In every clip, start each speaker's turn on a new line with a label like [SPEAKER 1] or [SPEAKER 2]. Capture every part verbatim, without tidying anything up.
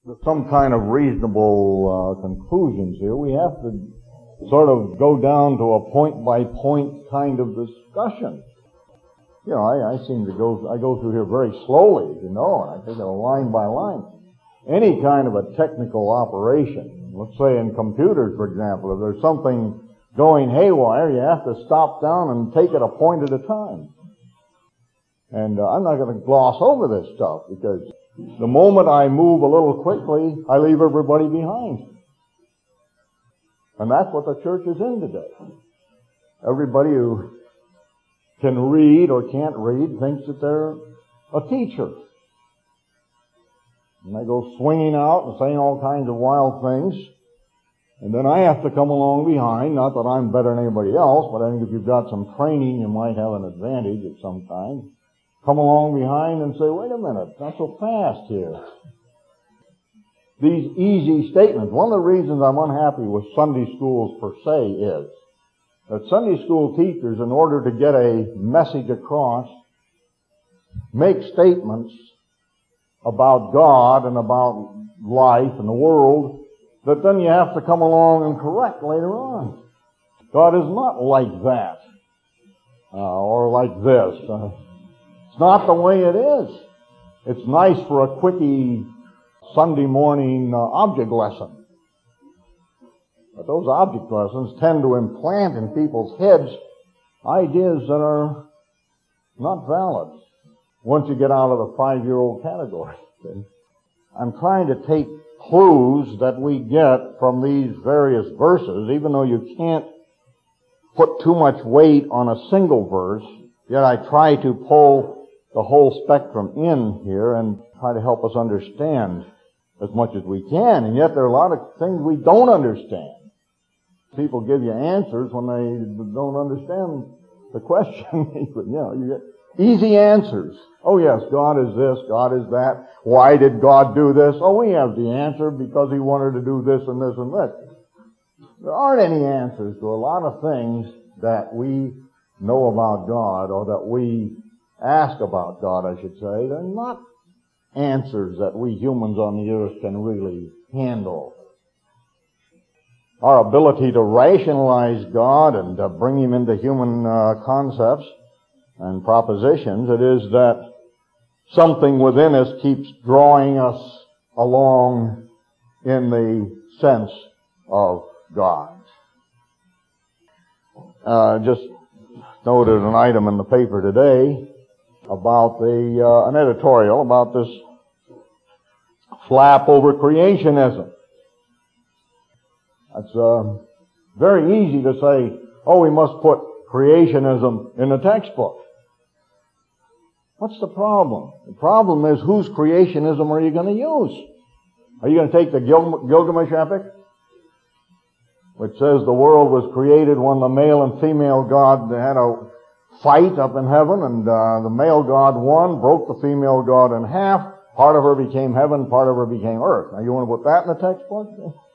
[SPEAKER 1] some kind of reasonable uh, conclusions here. We have to sort of go down to a point-by-point kind of discussion. You know, I, I seem to go, I go through here very slowly, you know, and I take it line by line. Any kind of a technical operation, let's say in computers, for example, if there's something going haywire, you have to stop down and take it a point at a time. And uh, I'm not going to gloss over this stuff, because the moment I move a little quickly, I leave everybody behind. And that's what the church is in today. Everybody who can read or can't read thinks that they're a teacher. And they go swinging out and saying all kinds of wild things. And then I have to come along behind, not that I'm better than anybody else, but I think if you've got some training, you might have an advantage at some time. Come along behind and say, wait a minute, not so fast here. These easy statements. One of the reasons I'm unhappy with Sunday schools per se is that Sunday school teachers, in order to get a message across, make statements about God and about life and the world that then you have to come along and correct later on. God is not like that, uh, or like this. Uh, it's not the way it is. It's nice for a quickie Sunday morning uh, object lesson. But those object lessons tend to implant in people's heads ideas that are not valid once you get out of the five-year-old category. Okay? I'm trying to take clues that we get from these various verses, even though you can't put too much weight on a single verse, yet I try to pull the whole spectrum in here and try to help us understand as much as we can. And yet there are a lot of things we don't understand. People give you answers when they don't understand the question. you know, you get easy answers. Oh yes, God is this, God is that. Why did God do this? Oh, we have the answer because He wanted to do this and this and this. There aren't any answers to a lot of things that we know about God, or that we ask about God, I should say. They're not answers that we humans on the earth can really handle. Our ability to rationalize God and to bring Him into human uh, concepts and propositions, it is that something within us keeps drawing us along in the sense of God. Uh, just noted an item in the paper today about the, uh, an editorial about this flap over creationism. It's uh, very easy to say, oh, we must put creationism in the textbook. What's the problem? The problem is, whose creationism are you going to use? Are you going to take the Gil- Gilgamesh epic, which says the world was created when the male and female God had a fight up in heaven, and uh, the male God won, broke the female God in half. Part of her became heaven, part of her became earth. Now, you want to put that in the textbook?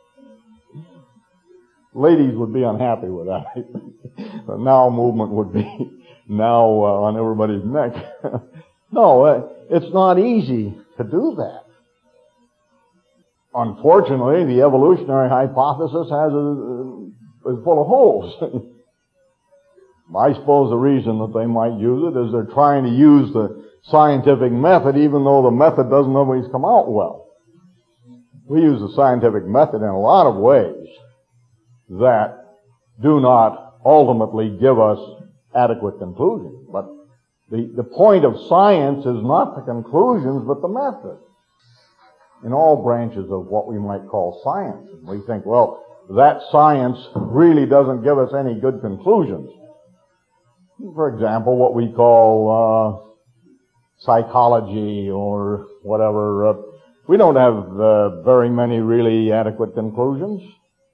[SPEAKER 1] Ladies would be unhappy with that. The now movement would be now uh, on everybody's neck. No, uh, it's not easy to do that. Unfortunately, the evolutionary hypothesis has a, is full of holes. I suppose the reason that they might use it is they're trying to use the scientific method, even though the method doesn't always come out well. We use the scientific method in a lot of ways that do not ultimately give us adequate conclusions. But the, the point of science is not the conclusions, but the method. In all branches of what we might call science. And we think, well, that science really doesn't give us any good conclusions. For example, what we call uh, psychology or whatever, uh, we don't have uh, very many really adequate conclusions.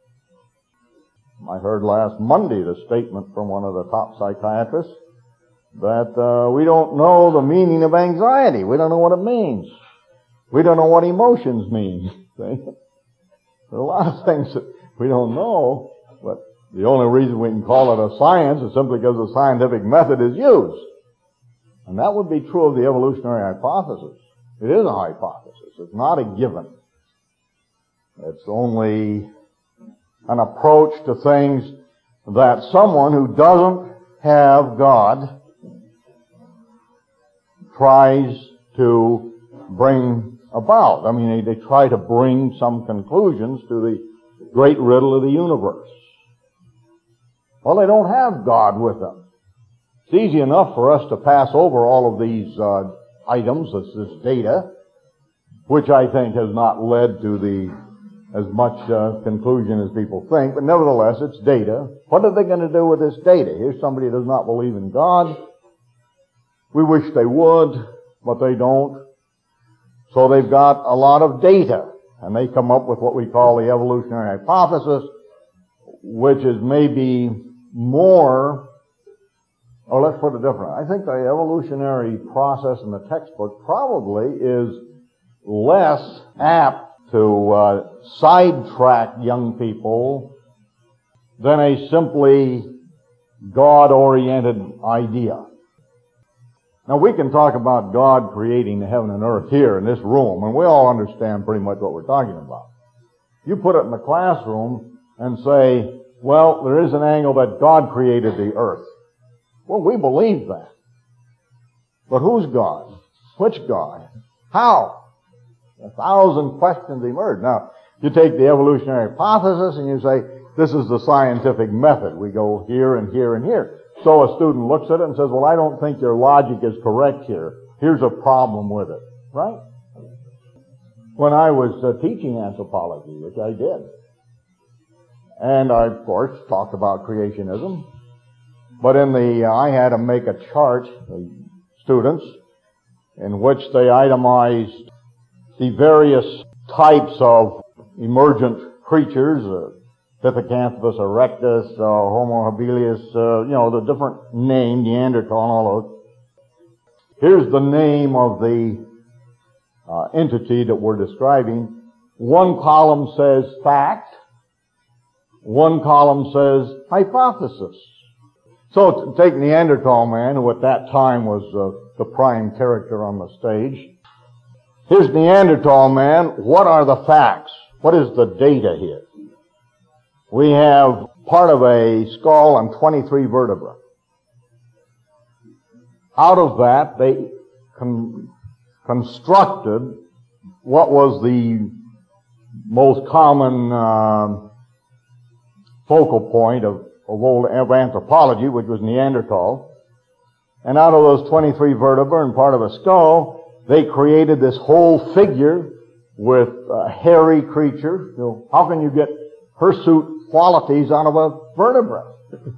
[SPEAKER 1] I heard last Monday the statement from one of the top psychiatrists that uh, we don't know the meaning of anxiety. We don't know what it means. We don't know what emotions mean. There are a lot of things that we don't know, but the only reason we can call it a science is simply because the scientific method is used. And that would be true of the evolutionary hypothesis. It is a hypothesis. It's not a given. It's only an approach to things that someone who doesn't have God tries to bring about. I mean, they, they try to bring some conclusions to the great riddle of the universe. Well, they don't have God with them. It's easy enough for us to pass over all of these uh, items, this, this data, which I think has not led to the as much uh, conclusion as people think, but nevertheless, it's data. What are they going to do with this data? Here's somebody who does not believe in God. We wish they would, but they don't. So they've got a lot of data, and they come up with what we call the evolutionary hypothesis, which is maybe more, or let's put it different. I think the evolutionary process in the textbook probably is less apt to uh, sidetrack young people than a simply God-oriented idea. Now, we can talk about God creating the heaven and earth here in this room, and we all understand pretty much what we're talking about. You put it in the classroom and say, well, there is an angle that God created the earth. Well, we believe that. But who's God? Which God? How? A thousand questions emerge. Now, you take the evolutionary hypothesis and you say, this is the scientific method. We go here and here and here. So a student looks at it and says, well, I don't think your logic is correct here. Here's a problem with it. Right? When I was uh, teaching anthropology, which I did, and I, of course, talked about creationism, but in the, uh, I had to make a chart, the students, in which they itemized the various types of emergent creatures, uh, Pithecanthropus erectus, uh, Homo habilis, uh, you know, the different name, Neanderthal, and all those. Here's the name of the uh, entity that we're describing. One column says fact. One column says hypothesis. So take Neanderthal man, who at that time was uh, the prime character on the stage. Here's Neanderthal man. What are the facts? What is the data here? We have part of a skull and twenty-three vertebrae. Out of that, they con- constructed what was the most common uh, focal point of, of old of anthropology, which was Neanderthal. And out of those twenty-three vertebrae and part of a skull, they created this whole figure with a hairy creature. You know, how can you get hirsute qualities out of a vertebra?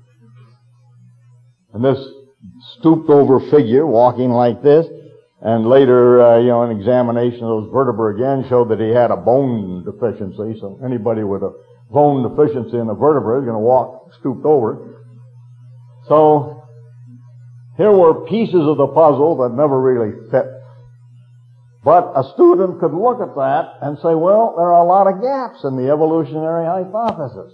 [SPEAKER 1] And this stooped over figure walking like this, and later, uh, you know, an examination of those vertebrae again showed that he had a bone deficiency. So anybody with a bone deficiency in the vertebra is going to walk stooped over. So here were pieces of the puzzle that never really fit. But a student could look at that and say, well, there are a lot of gaps in the evolutionary hypothesis.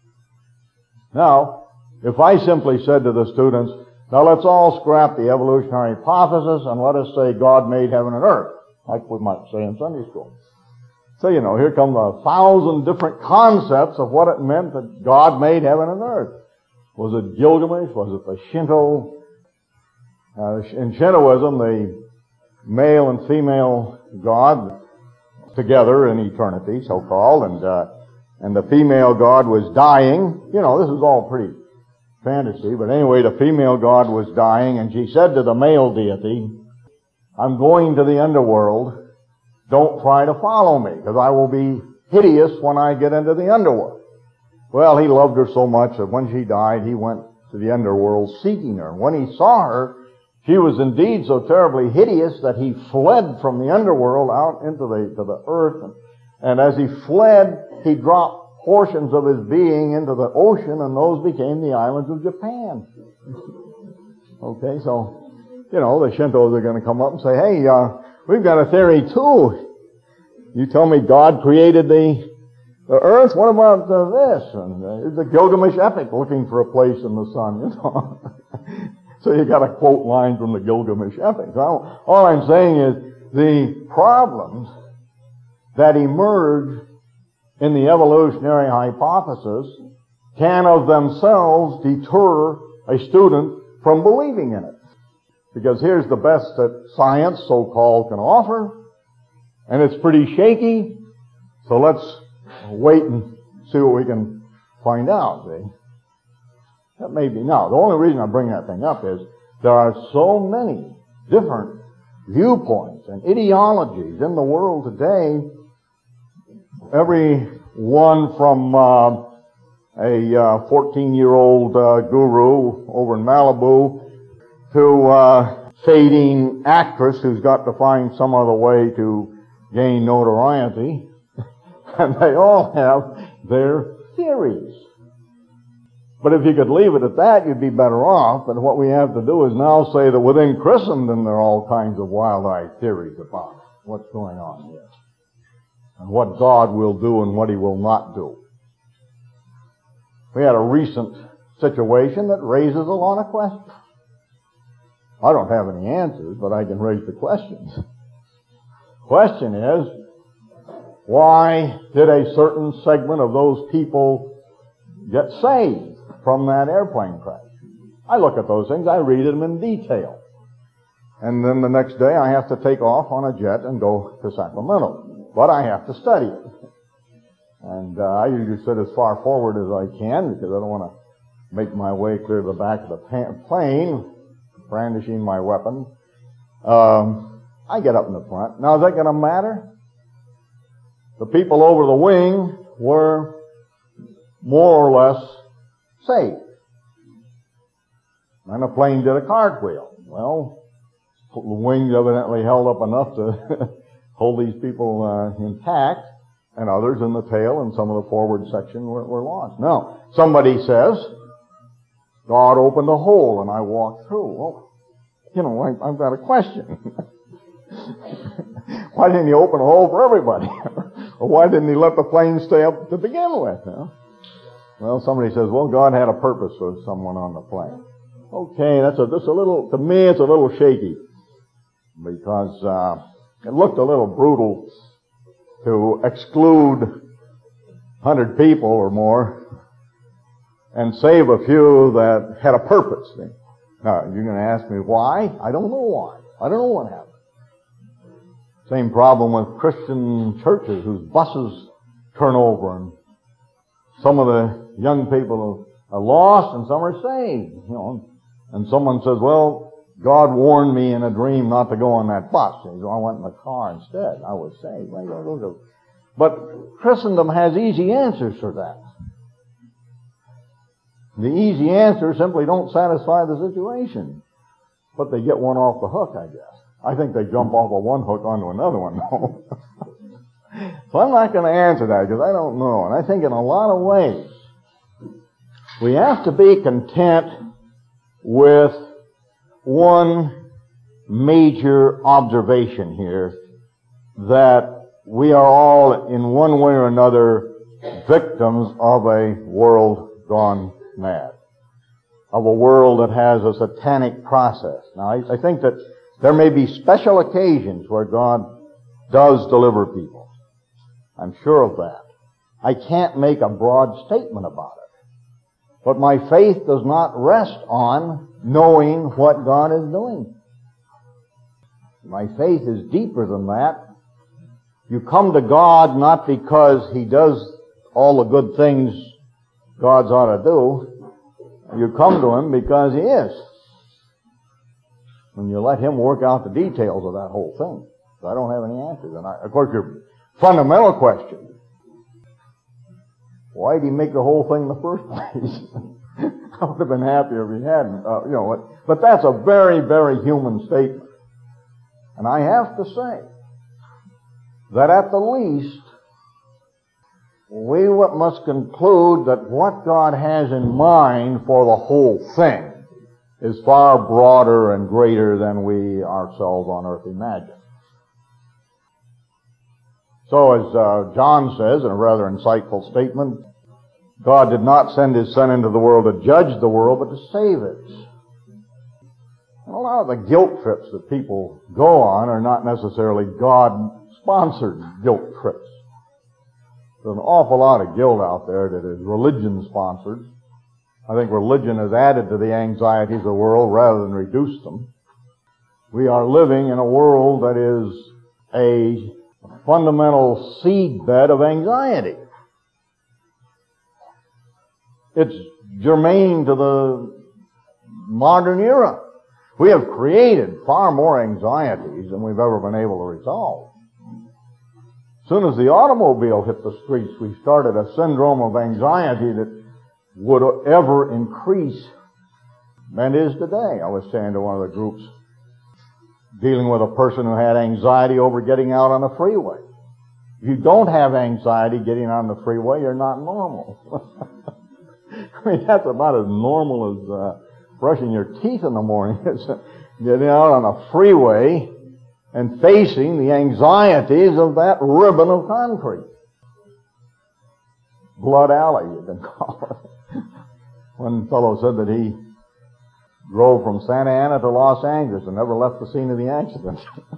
[SPEAKER 1] Now, if I simply said to the students, now let's all scrap the evolutionary hypothesis and let us say God made heaven and earth, like we might say in Sunday school. So, you know, here come a thousand different concepts of what it meant that God made heaven and earth. Was it Gilgamesh? Was it the Shinto? Uh, in Shintoism, the male and female God together in eternity, so-called, and uh, and the female God was dying. You know, this is all pretty fantasy, but anyway, the female God was dying, and she said to the male deity, I'm going to the underworld. Don't try to follow me, because I will be hideous when I get into the underworld. Well, he loved her so much that when she died, he went to the underworld seeking her. When he saw her, she was indeed so terribly hideous that he fled from the underworld out into the, to the earth. And, and as he fled, he dropped portions of his being into the ocean, and those became the islands of Japan. Okay, so, you know, the Shintos are going to come up and say, hey, uh, we've got a theory too. You tell me God created the, the earth? What about uh, this? And uh, the Gilgamesh epic, looking for a place in the sun, you know. So you got to quote lines from the Gilgamesh epic. So all I'm saying is the problems that emerge in the evolutionary hypothesis can of themselves deter a student from believing in it. Because here's the best that science, so-called, can offer, and it's pretty shaky, so let's wait and see what we can find out, see? That may be. Now, the only reason I bring that thing up is there are so many different viewpoints and ideologies in the world today. Every one from uh, a uh, fourteen-year-old uh, guru over in Malibu to uh, fading actress who's got to find some other way to gain notoriety. And they all have their theories. But if you could leave it at that, you'd be better off. But what we have to do is now say that within Christendom there are all kinds of wild-eyed theories about what's going on here, and what God will do and what He will not do. We had a recent situation that raises a lot of questions. I don't have any answers, but I can raise the questions. Question is, why did a certain segment of those people get saved from that airplane crash? I look at those things, I read them in detail. And then the next day I have to take off on a jet and go to Sacramento. But I have to study it. And uh, I usually sit as far forward as I can because I don't want to make my way clear to the back of the pa- plane, brandishing my weapon. Um, I get up in the front. Now, is that going to matter? The people over the wing were more or less saved. And the plane did a cartwheel. Well, the wings evidently held up enough to hold these people uh, intact, and others in the tail and some of the forward section were, were lost. Now, somebody says, God opened a hole and I walked through. Well, you know, I, I've got a question. Why didn't He open a hole for everybody? Or why didn't He let the plane stay up to begin with? Huh? Well, somebody says, well, God had a purpose for someone on the plane. Okay, that's a, that's a little, to me it's a little shaky. Because, uh, it looked a little brutal to exclude one hundred people or more and save a few that had a purpose. Now, you're going to ask me why? I don't know why. I don't know what happened. Same problem with Christian churches whose buses turn over and some of the young people are lost and some are saved, you know. And someone says, well, God warned me in a dream not to go on that bus. So I went in the car instead. I was saved. But Christendom has easy answers for that. The easy answers simply don't satisfy the situation. But they get one off the hook, I guess. I think they jump off of one hook onto another one, though. So I'm not going to answer that because I don't know. And I think in a lot of ways, we have to be content with one major observation here, that we are all, in one way or another, victims of a world gone mad, of a world that has a satanic process. Now, I, I think that there may be special occasions where God does deliver people. I'm sure of that. I can't make a broad statement about it. But my faith does not rest on knowing what God is doing. My faith is deeper than that. You come to God not because He does all the good things God's ought to do. You come to Him because He is. And you let Him work out the details of that whole thing. So I don't have any answers. And I, of course, your fundamental question, why did He make the whole thing in the first place? I would have been happier if He hadn't. Uh, you know, but that's a very, very human statement. And I have to say that at the least, we must conclude that what God has in mind for the whole thing is far broader and greater than we ourselves on earth imagine. So as uh, John says in a rather insightful statement, God did not send His Son into the world to judge the world, but to save it. And a lot of the guilt trips that people go on are not necessarily God-sponsored guilt trips. There's an awful lot of guilt out there that is religion-sponsored. I think religion has added to the anxieties of the world rather than reduced them. We are living in a world that is a fundamental seedbed of anxiety. It's germane to the modern era. We have created far more anxieties than we've ever been able to resolve. As soon as the automobile hit the streets, we started a syndrome of anxiety that would ever increase and is today. I was saying to one of the groups dealing with a person who had anxiety over getting out on the freeway. If you don't have anxiety getting on the freeway, you're not normal. I mean, that's about as normal as uh, brushing your teeth in the morning. It's getting out on a freeway and facing the anxieties of that ribbon of concrete. Blood Alley, you can call it. One fellow said that he drove from Santa Ana to Los Angeles and never left the scene of the accident.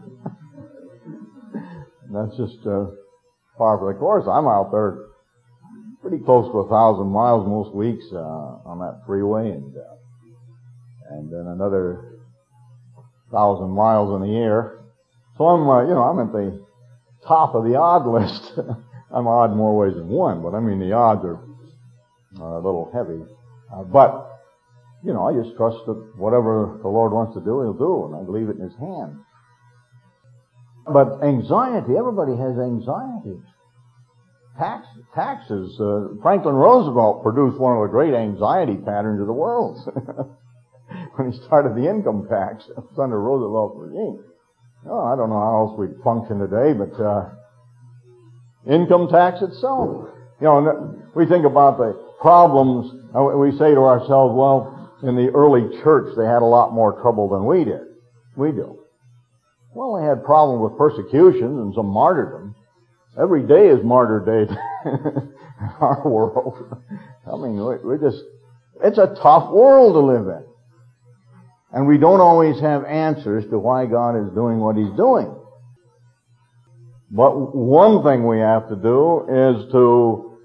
[SPEAKER 1] That's just uh, par for the course. I'm out there pretty close to a thousand miles most weeks uh, on that freeway, and uh, and then another thousand miles in the air. So I'm, uh, you know, I'm at the top of the odd list. I'm odd more ways than one, but I mean the odds are uh, a little heavy. Uh, but you know, I just trust that whatever the Lord wants to do, He'll do, and I leave it in His hands. But anxiety, everybody has anxiety. Tax, taxes, uh, Franklin Roosevelt produced one of the great anxiety patterns of the world. When he started the income tax, it was under Roosevelt's regime. Oh, I don't know how else we'd function today, but uh, income tax itself. You know, we think about the problems, we say to ourselves, well, in the early church they had a lot more trouble than we did. We do. Well, they had problems with persecution and some martyrdom. Every day is martyr day in our world. I mean, we just, it's a tough world to live in. And we don't always have answers to why God is doing what He's doing. But one thing we have to do is to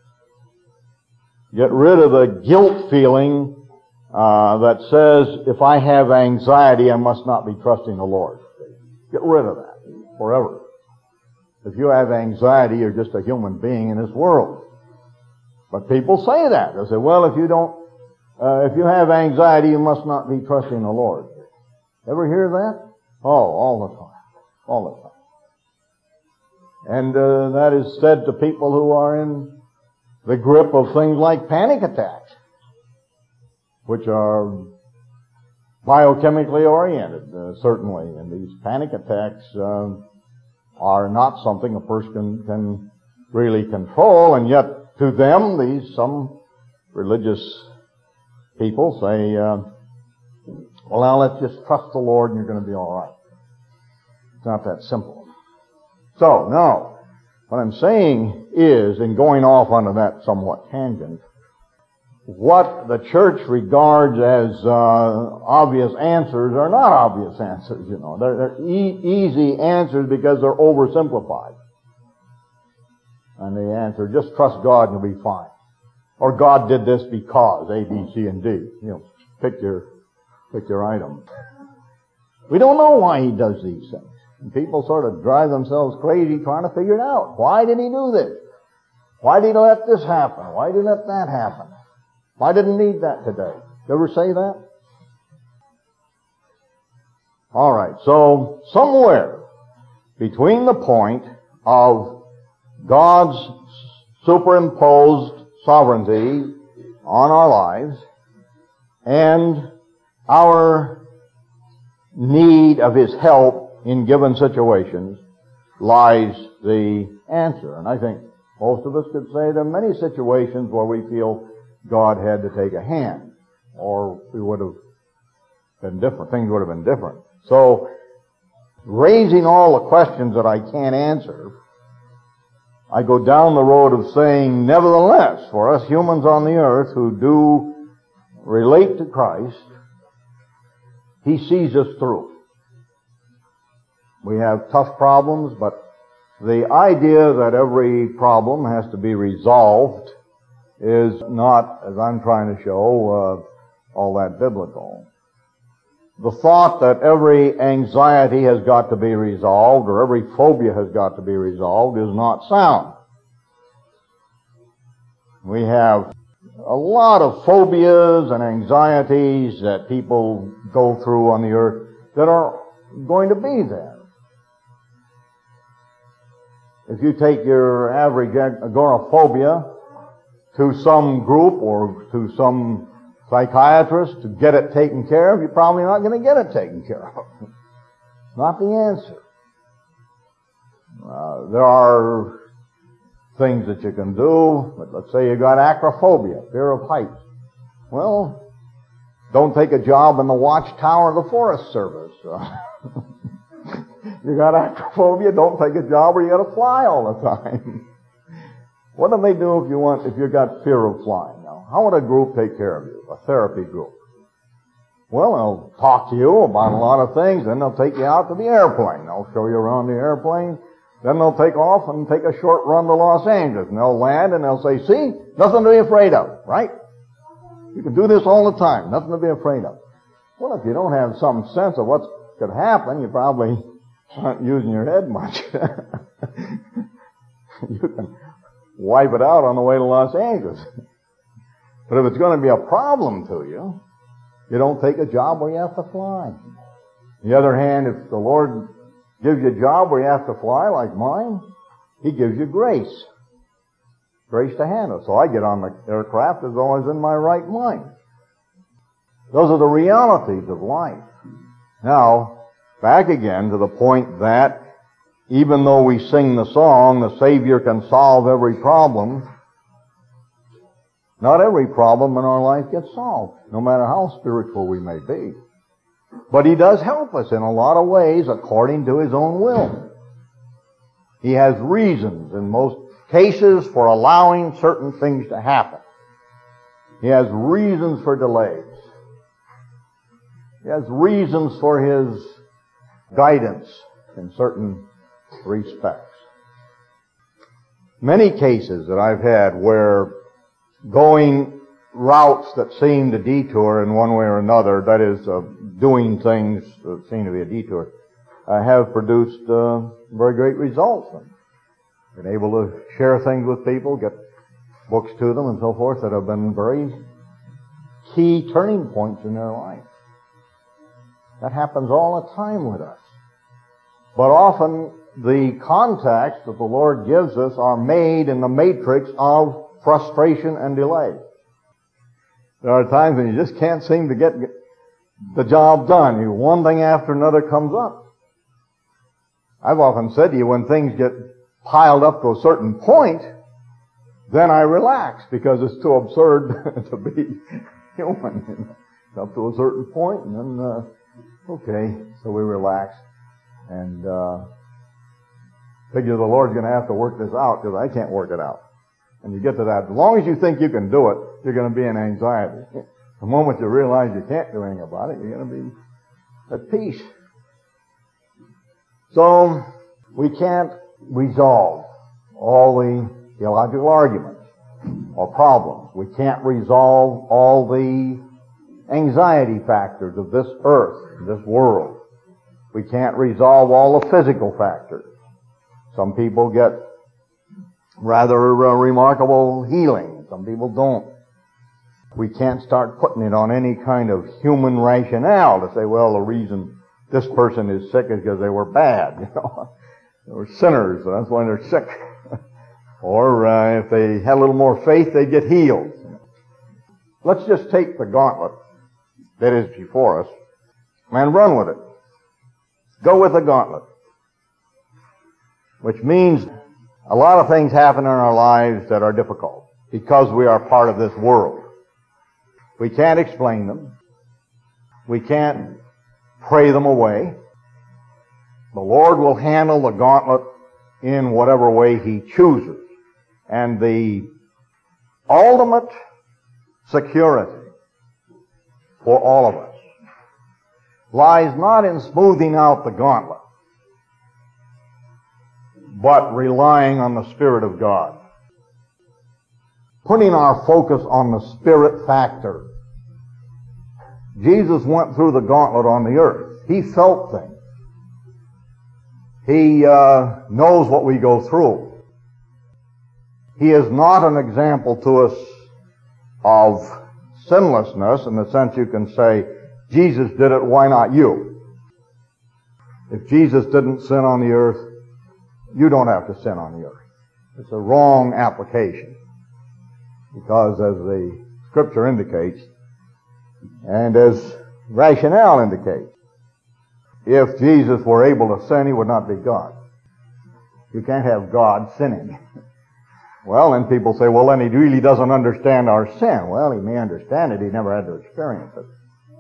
[SPEAKER 1] get rid of the guilt feeling uh, that says, if I have anxiety, I must not be trusting the Lord. Get rid of that forever. If you have anxiety, you're just a human being in this world. But people say that. They say, well, if you don't Uh, if you have anxiety, you must not be trusting the Lord. Ever hear that? Oh, all the time. All the time. And uh, that is said to people who are in the grip of things like panic attacks, which are biochemically oriented, uh, certainly. And these panic attacks uh, are not something a person can really control, and yet to them, these some religious people say, uh, well, now let's just trust the Lord and you're going to be all right. It's not that simple. So, no. What I'm saying is, in going off onto that somewhat tangent, what the church regards as uh, obvious answers are not obvious answers, you know. They're, they're e- easy answers because they're oversimplified. And the answer, just trust God and you'll be fine. Or God did this because, A, B, C, and D. You know, pick your, pick your item. We don't know why He does these things. And people sort of drive themselves crazy trying to figure it out. Why did He do this? Why did He let this happen? Why did He let that happen? Why didn't He need that today? You ever say that? Alright, so somewhere between the point of God's superimposed sovereignty on our lives and our need of His help in given situations lies the answer. And I think most of us could say there are many situations where we feel God had to take a hand, or we would have been different. Things would have been different. So, raising all the questions that I can't answer, I go down the road of saying, nevertheless, for us humans on the earth who do relate to Christ, He sees us through. We have tough problems, but The idea that every problem has to be resolved is not, as I'm trying to show, uh, all that biblical. The thought that every anxiety has got to be resolved or every phobia has got to be resolved is not sound. We have a lot of phobias and anxieties that people go through on the earth that are going to be there. If you take your average agoraphobia to some group or to some psychiatrist to get it taken care of, you're probably not going to get it taken care of. It's not the answer. Uh, there are things that you can do, but let's say you got acrophobia, fear of heights. Well, don't take a job in the watchtower of the Forest Service. You got acrophobia, don't take a job where you got to fly all the time. What do they do if you want, if you've got fear of flying? Now, how would a group take care of you? A therapy group. Well, they'll talk to you about a lot of things, then they'll take you out to the airplane. They'll show you around the airplane, then they'll take off and take a short run to Los Angeles, and they'll land and they'll say, see, nothing to be afraid of, right? You can do this all the time, nothing to be afraid of. Well, if you don't have some sense of what could happen, you probably aren't using your head much. You can wipe it out on the way to Los Angeles. But if it's going to be a problem to you, you don't take a job where you have to fly. On the other hand, if the Lord gives you a job where you have to fly, like mine, He gives you grace. Grace to handle. So I get on the aircraft as though I was in my right mind. Those are the realities of life. Now, back again to the point that even though we sing the song, the Savior can solve every problem, not every problem in our life gets solved, no matter how spiritual we may be. But He does help us in a lot of ways according to His own will. He has reasons in most cases for allowing certain things to happen. He has reasons for delays. He has reasons for His guidance in certain respects. Many cases that I've had where going routes that seem to detour in one way or another, that is, uh, doing things that seem to be a detour, uh, have produced uh, very great results. And been able to share things with people, get books to them and so forth that have been very key turning points in their life. That happens all the time with us. But often the contacts that the Lord gives us are made in the matrix of frustration and delay. There are times when you just can't seem to get the job done. You, one thing after another comes up. I've often said to you, when things get piled up to a certain point, then I relax because it's too absurd to be human. You know? It's up to a certain point and then, uh, okay, so we relax and uh figure the Lord's going to have to work this out because I can't work it out. And you get to that. As long as you think you can do it, you're going to be in anxiety. The moment you realize you can't do anything about it, you're going to be at peace. So, we can't resolve all the theological arguments or problems. We can't resolve all the anxiety factors of this earth, this world. We can't resolve all the physical factors. Some people get rather uh, remarkable healing. Some people don't. We can't start putting it on any kind of human rationale to say, well, the reason this person is sick is because they were bad. You know, they were sinners, so that's why they're sick. Or uh, if they had a little more faith, they'd get healed. Let's just take the gauntlet that is before us and run with it. Go with the gauntlet. Which means a lot of things happen in our lives that are difficult because we are part of this world. We can't explain them. We can't pray them away. The Lord will handle the gauntlet in whatever way He chooses. And the ultimate security for all of us lies not in smoothing out the gauntlet, but relying on the Spirit of God. Putting our focus on the Spirit factor. Jesus went through the gauntlet on the earth. He felt things. He uh, knows what we go through. He is not an example to us of sinlessness in the sense you can say, Jesus did it, why not you? If Jesus didn't sin on the earth, you don't have to sin on the earth. It's a wrong application. Because as the Scripture indicates, and as rationale indicates, if Jesus were able to sin, he would not be God. You can't have God sinning. Well, then people say, well, then he really doesn't understand our sin. Well, he may understand it. He never had to experience it.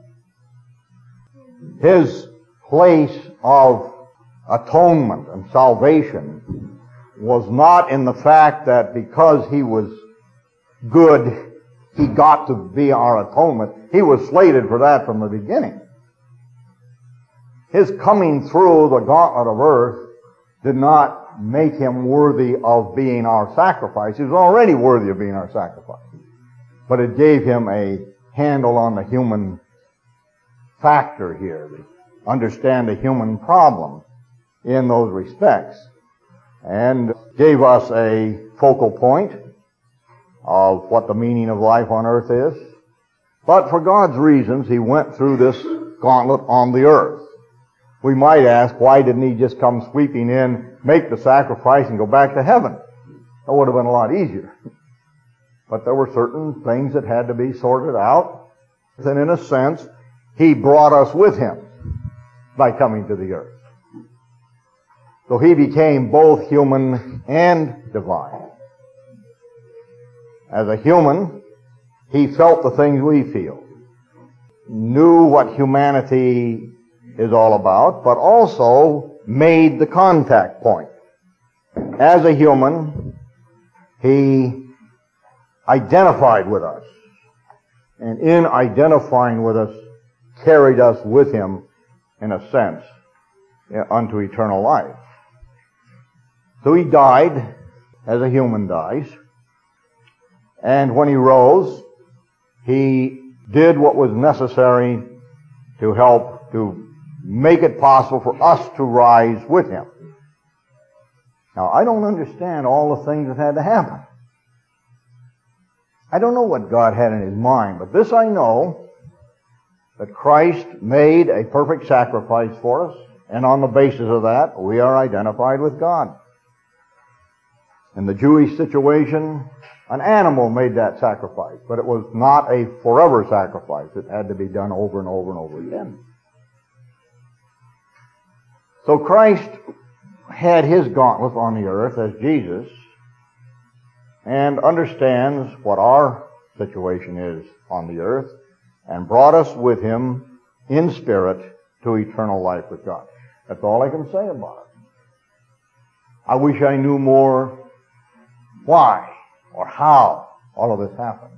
[SPEAKER 1] His place of atonement and salvation was not in the fact that because he was good, he got to be our atonement. He was slated for that from the beginning. His coming through the gauntlet of earth did not make him worthy of being our sacrifice. He was already worthy of being our sacrifice. But it gave him a handle on the human factor here, to understand the human problem in those respects, and gave us a focal point of what the meaning of life on earth is. But for God's reasons, he went through this gauntlet on the earth. We might ask, why didn't he just come sweeping in, make the sacrifice, and go back to heaven? That would have been a lot easier. But there were certain things that had to be sorted out. And in a sense, he brought us with him by coming to the earth. So he became both human and divine. As a human, he felt the things we feel, knew what humanity is all about, but also made the contact point. As a human, he identified with us, and in identifying with us, carried us with him, in a sense, unto eternal life. So he died as a human dies, and when he rose, he did what was necessary to help to make it possible for us to rise with him. Now, I don't understand all the things that had to happen. I don't know what God had in his mind, but this I know, that Christ made a perfect sacrifice for us, and on the basis of that, we are identified with God. In the Jewish situation, an animal made that sacrifice, but it was not a forever sacrifice. It had to be done over and over and over again. So Christ had his gauntlet on the earth as Jesus, and understands what our situation is on the earth, and brought us with him in spirit to eternal life with God. That's all I can say about it. I wish I knew more why or how all of this happened.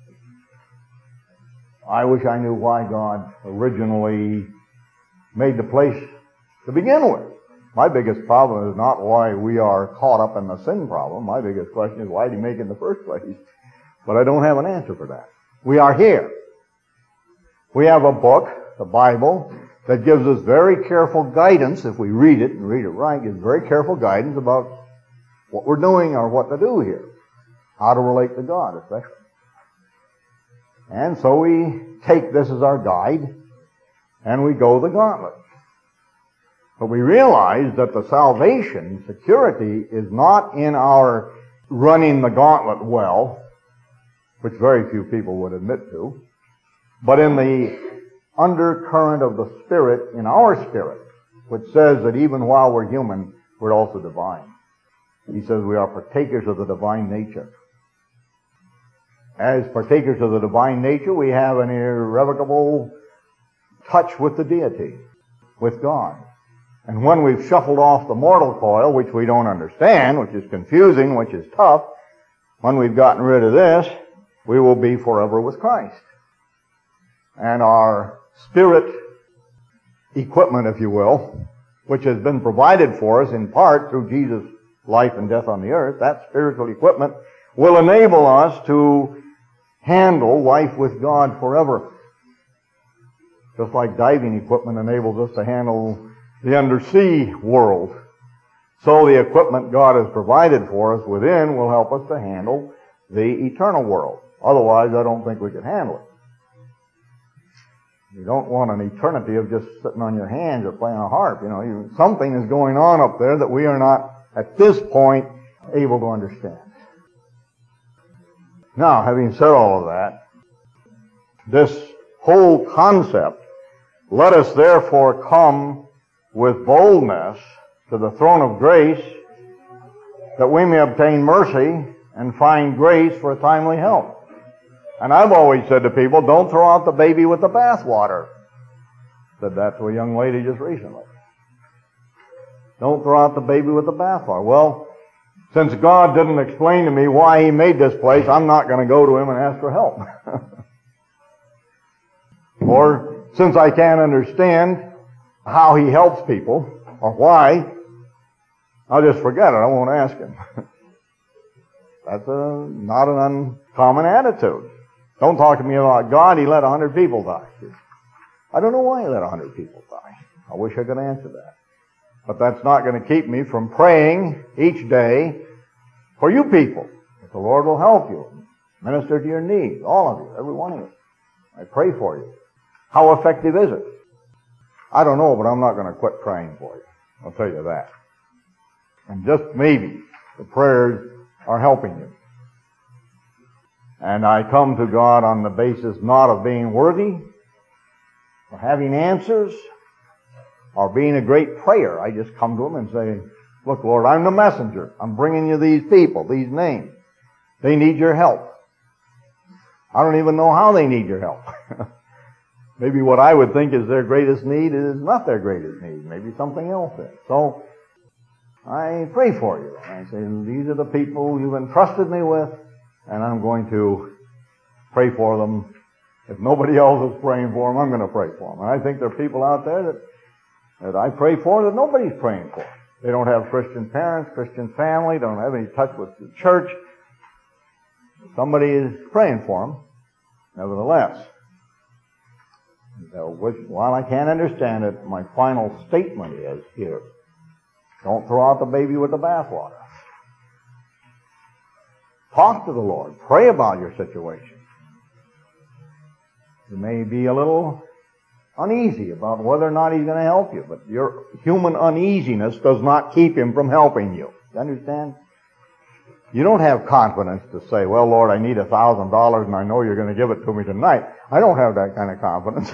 [SPEAKER 1] I wish I knew why God originally made the place to begin with. My biggest problem is not why we are caught up in the sin problem. My biggest question is, why did he make it in the first place? But I don't have an answer for that. We are here. We have a book, the Bible, that gives us very careful guidance, if we read it and read it right, gives very careful guidance about what we're doing or what to do here. How to relate to God, especially. And so we take this as our guide, and we go the gauntlet. But we realize that the salvation, security, is not in our running the gauntlet well, which very few people would admit to, but in the undercurrent of the Spirit in our spirit, which says that even while we're human, we're also divine. He says we are partakers of the divine nature. As partakers of the divine nature, we have an irrevocable touch with the deity, with God. And when we've shuffled off the mortal coil, which we don't understand, which is confusing, which is tough, when we've gotten rid of this, we will be forever with Christ. And our spirit equipment, if you will, which has been provided for us in part through Jesus' life and death on the earth. That spiritual equipment will enable us to handle life with God forever. Just like diving equipment enables us to handle the undersea world. So the equipment God has provided for us within will help us to handle the eternal world. Otherwise, I don't think we could handle it. You don't want an eternity of just sitting on your hands or playing a harp. You know, you, something is going on up there that we are not, at this point, able to understand. Now, having said all of that, this whole concept, let us therefore come with boldness to the throne of grace that we may obtain mercy and find grace for timely help. And I've always said to people, don't throw out the baby with the bathwater. Said that to a young lady just recently. Don't throw out the baby with the bathwater. Well, since God didn't explain to me why He made this place, I'm not going to go to Him and ask for help. Or, since I can't understand how He helps people, or why, I'll just forget it. I won't ask Him. That's a, not an uncommon attitude. Don't talk to me about God. He let a hundred people die. I don't know why He let a hundred people die. I wish I could answer that. But that's not going to keep me from praying each day for you people. That the Lord will help you. Minister to your needs. All of you. Every one of you. I pray for you. How effective is it? I don't know, but I'm not going to quit praying for you. I'll tell you that. And just maybe the prayers are helping you. And I come to God on the basis not of being worthy, or having answers, or being a great prayer. I just come to Him and say, look, Lord, I'm the messenger. I'm bringing you these people, these names. They need your help. I don't even know how they need your help. Maybe what I would think is their greatest need is not their greatest need. Maybe something else is. So, I pray for you. I say, these are the people you've entrusted me with, and I'm going to pray for them. If nobody else is praying for them, I'm going to pray for them. And I think there are people out there that, that I pray for that nobody's praying for. They don't have Christian parents, Christian family, don't have any touch with the church. Somebody is praying for them, nevertheless. So, which, while I can't understand it, my final statement is here. Don't throw out the baby with the bathwater. Talk to the Lord. Pray about your situation. You may be a little uneasy about whether or not He's going to help you, but your human uneasiness does not keep Him from helping you. You understand? You don't have confidence to say, well, Lord, I need a thousand dollars and I know you're going to give it to me tonight. I don't have that kind of confidence.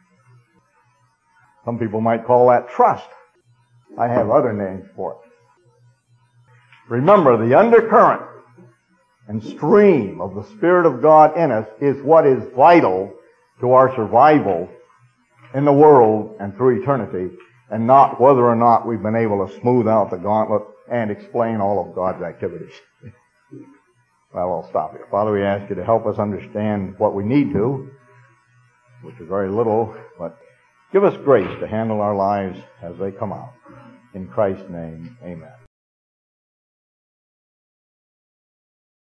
[SPEAKER 1] Some people might call that trust. I have other names for it. Remember, the undercurrent and stream of the Spirit of God in us is what is vital to our survival in the world and through eternity, and not whether or not we've been able to smooth out the gauntlet and explain all of God's activities. Well, I'll stop here. Father, we ask you to help us understand what we need to, which is very little, but give us grace to handle our lives as they come out. In Christ's name, amen.